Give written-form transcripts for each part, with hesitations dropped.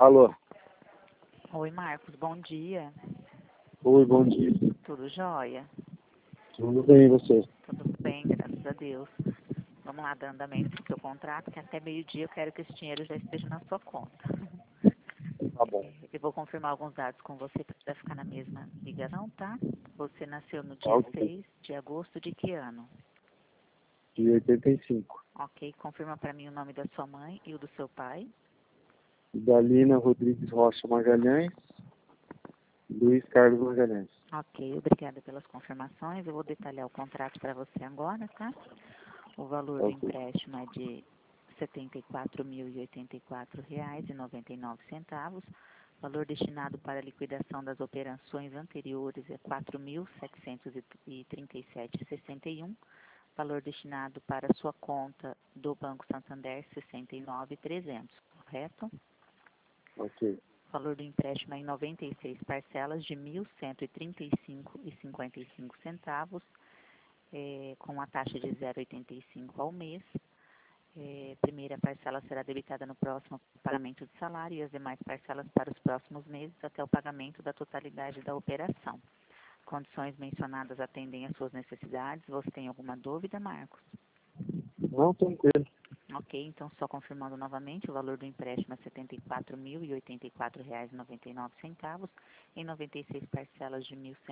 Alô? Oi, Marcos, bom dia. Oi, bom dia. Tudo jóia? Tudo bem, e você? Tudo bem, graças a Deus. Vamos lá, dando andamento no seu contrato, que até meio-dia eu quero que esse dinheiro já esteja na sua conta. Tá bom. Eu vou confirmar alguns dados com você para ficar na mesma ligação, tá? Você nasceu no Tá dia ok. 6 de agosto de que ano? De 85. Ok, confirma para mim o nome da sua mãe e o do seu pai. Dalina Rodrigues Rocha Magalhães. Luiz Carlos Magalhães. Ok, obrigada pelas confirmações. Eu vou detalhar o contrato para você agora, tá? O valor Tá do ok. empréstimo é de R$ 74.084,99. Valor destinado para a liquidação das operações anteriores é R$ 4.737,61. Valor destinado para a sua conta do Banco Santander, R$ 69.300, correto? Ok. O valor do empréstimo é em 96 parcelas de R$ 1.135,55, com a taxa de 0,85 ao mês. Primeira parcela será debitada no próximo pagamento de salário e as demais parcelas para os próximos meses até o pagamento da totalidade da operação. Condições mencionadas atendem às suas necessidades. Você tem alguma dúvida, Marcos? Não, tranquilo. Ok, então só confirmando novamente, o valor do empréstimo é R$ 74.084,99, em 96 parcelas de R$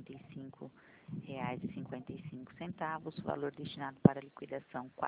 1.135,55, valor destinado para liquidação R$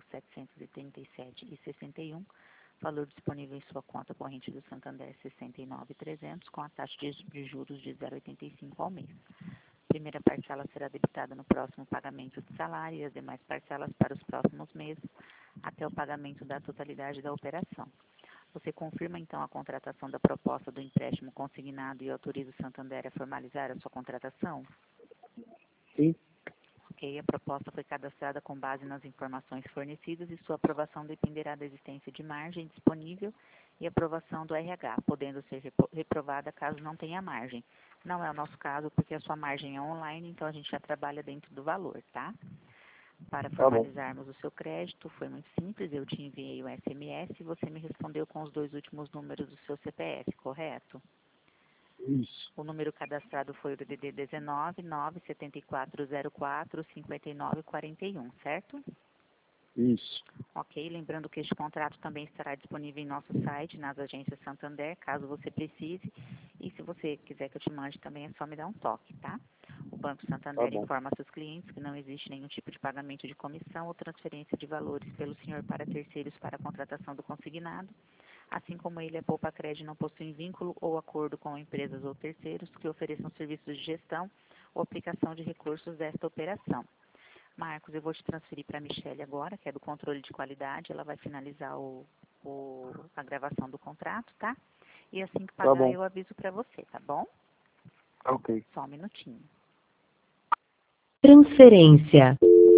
4.737,61, valor disponível em sua conta corrente do Santander R$ 69.300, com a taxa de juros de 0,85 ao mês. Primeira parcela será debitada no próximo pagamento de salário e as demais parcelas para os próximos meses, até o pagamento da totalidade da operação. Você confirma, então, a contratação da proposta do empréstimo consignado e autoriza o Santander a formalizar a sua contratação? Sim. Ok, a proposta foi cadastrada com base nas informações fornecidas e sua aprovação dependerá da existência de margem disponível e aprovação do RH, podendo ser reprovada caso não tenha margem. Não é o nosso caso, porque a sua margem é online, então a gente já trabalha dentro do valor, tá? Para Tá bom. formalizarmos o seu crédito, foi muito simples, eu te enviei o SMS e você me respondeu com os 2 últimos números do seu CPF, correto? Isso. O número cadastrado foi o DDD 19 97404 5941, certo? Isso. Ok, lembrando que este contrato também estará disponível em nosso site, nas agências Santander, caso você precise. E se você quiser que eu te mande também, é só me dar um toque, tá? O Banco Tá Santander bom. informa a seus clientes que não existe nenhum tipo de pagamento de comissão ou transferência de valores pelo senhor para terceiros para a contratação do consignado. Assim como ele, a Poupa Crédito não possui vínculo ou acordo com empresas ou terceiros que ofereçam serviços de gestão ou aplicação de recursos desta operação. Marcos, eu vou te transferir para a Michelle agora, que é do controle de qualidade. Ela vai finalizar a gravação do contrato, tá? E assim que Tá pagar, bom. eu aviso para você, tá bom? Tá ok. Só um minutinho. Transferência.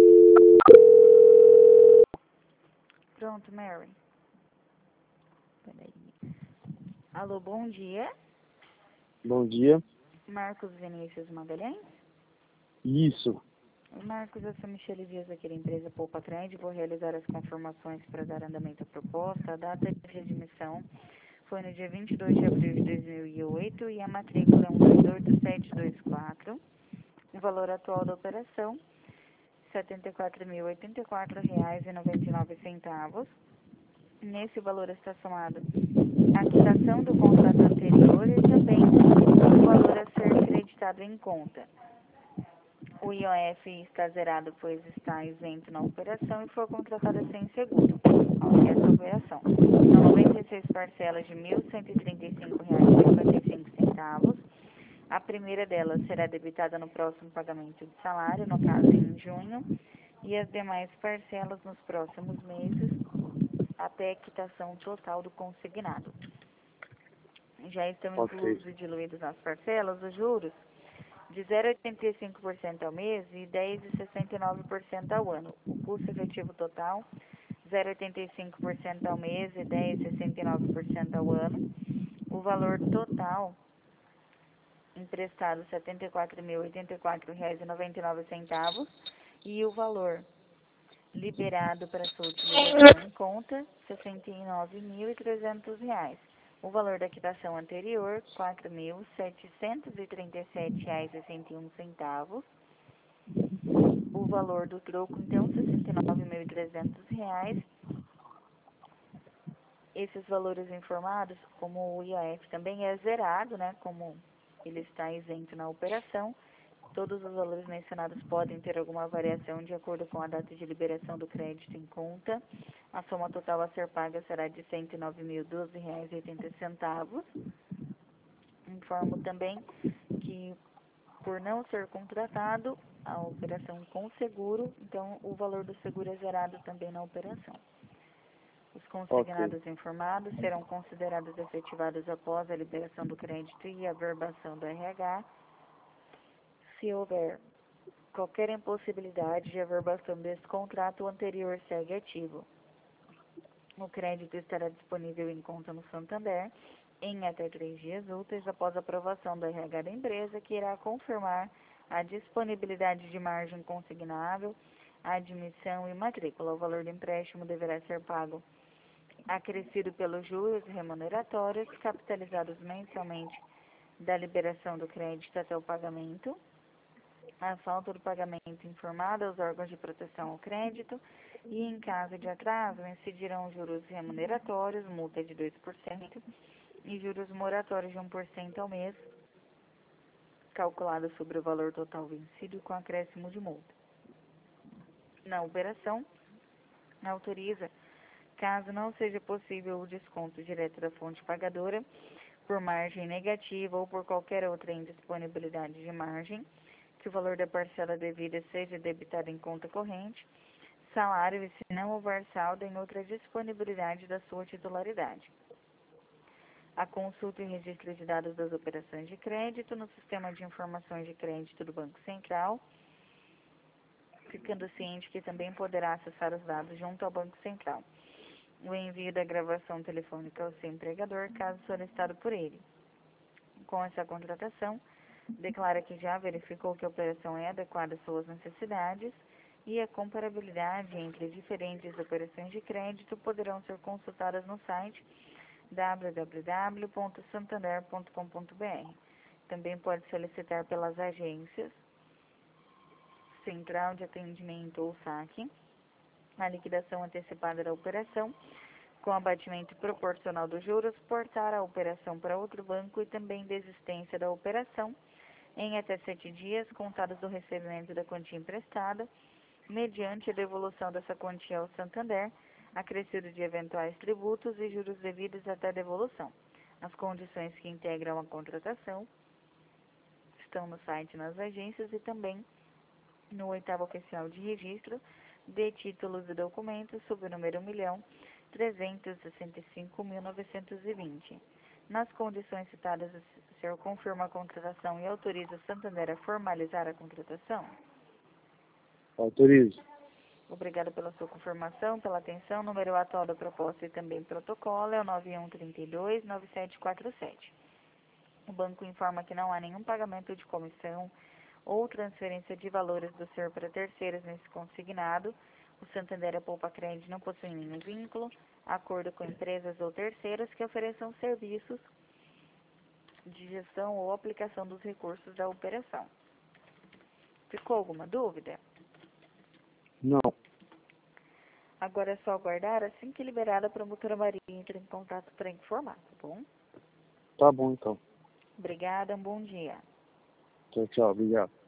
Pronto, Mary. Peraí. Alô, bom dia. Bom dia. Marcos Vinícius Magalhães. Isso. Marcos, eu sou Michele Dias, aqui da empresa Poupa Crédito. Vou realizar as confirmações para dar andamento à proposta. A data de admissão foi no dia 22 de abril de 2008 e a matrícula é 128724. O valor atual da operação, R$ 74.084,99. Nesse valor está somado a quitação do contrato anterior e também o valor a ser creditado em conta. O IOF está zerado, pois está isento na operação e foi contratada sem seguro. Essa operação. São 96 parcelas de R$ 1.135,55. A primeira delas será debitada no próximo pagamento de salário, no caso em junho, e as demais parcelas nos próximos meses, até a quitação total do consignado. Já estão inclusos e diluídos nas parcelas os juros de 0,85% ao mês e 10,69% ao ano. O custo efetivo total, 0,85% ao mês e 10,69% ao ano. O valor total emprestado, R$ 74.084,99 e o valor liberado para sua utilização em conta, R$ 69.300. O valor da quitação anterior, R$ 4.737,61. O valor do troco, então, R$ 69.300. Esses valores informados, como o IAF também é zerado, né, como ele está isento na operação, todos os valores mencionados podem ter alguma variação de acordo com a data de liberação do crédito em conta. A soma total a ser paga será de R$ 109.012,80. Informo também que, por não ser contratado a operação com seguro, então o valor do seguro é zerado também na operação. Os consignados informados serão considerados efetivados após a liberação do crédito e a averbação do RH. Se houver qualquer impossibilidade de averbação desse contrato, o anterior segue ativo. O crédito estará disponível em conta no Santander em até 3 dias úteis após a aprovação do RH da empresa, que irá confirmar a disponibilidade de margem consignável, admissão e matrícula. O valor do empréstimo deverá ser pago acrescido pelos juros remuneratórios capitalizados mensalmente da liberação do crédito até o pagamento. A falta do pagamento informada aos órgãos de proteção ao crédito e, em caso de atraso, incidirão juros remuneratórios, multa de 2% e juros moratórios de 1% ao mês, calculado sobre o valor total vencido com acréscimo de multa. Na operação, autoriza, caso não seja possível o desconto direto da fonte pagadora, por margem negativa ou por qualquer outra indisponibilidade de margem, que o valor da parcela devida seja debitado em conta corrente, salário e, se não houver saldo, em outra disponibilidade da sua titularidade. A consulta e registro de dados das operações de crédito no Sistema de Informações de Crédito do Banco Central, ficando ciente que também poderá acessar os dados junto ao Banco Central. O envio da gravação telefônica ao seu empregador, caso solicitado por ele. Com essa contratação, declara que já verificou que a operação é adequada às suas necessidades e a comparabilidade entre diferentes operações de crédito poderão ser consultadas no site www.santander.com.br. Também pode solicitar pelas agências Central de Atendimento ou SAC a liquidação antecipada da operação, com abatimento proporcional dos juros, portar a operação para outro banco e também desistência da operação em até 7 dias, contados do recebimento da quantia emprestada, mediante a devolução dessa quantia ao Santander, acrescido de eventuais tributos e juros devidos até a devolução. As condições que integram a contratação estão no site, nas agências e também no 8º oficial de registro de títulos e documentos, sob o número 1.365.920. Nas condições citadas, o senhor confirma a contratação e autoriza o Santander a formalizar a contratação? Autorizo. Obrigada pela sua confirmação, pela atenção. Número atual da proposta e também protocolo é o 9132-9747. O banco informa que não há nenhum pagamento de comissão ou transferência de valores do senhor para terceiros nesse consignado. O Santander e a Poupa Crédito não possuem nenhum vínculo, acordo com empresas ou terceiros que ofereçam serviços de gestão ou aplicação dos recursos da operação. Ficou alguma dúvida? Não. Agora é só aguardar, assim que liberada, a promotora Maria entra em contato para informar, tá bom? Tá bom, então. Obrigada, um bom dia. Tchau, tchau. Obrigado.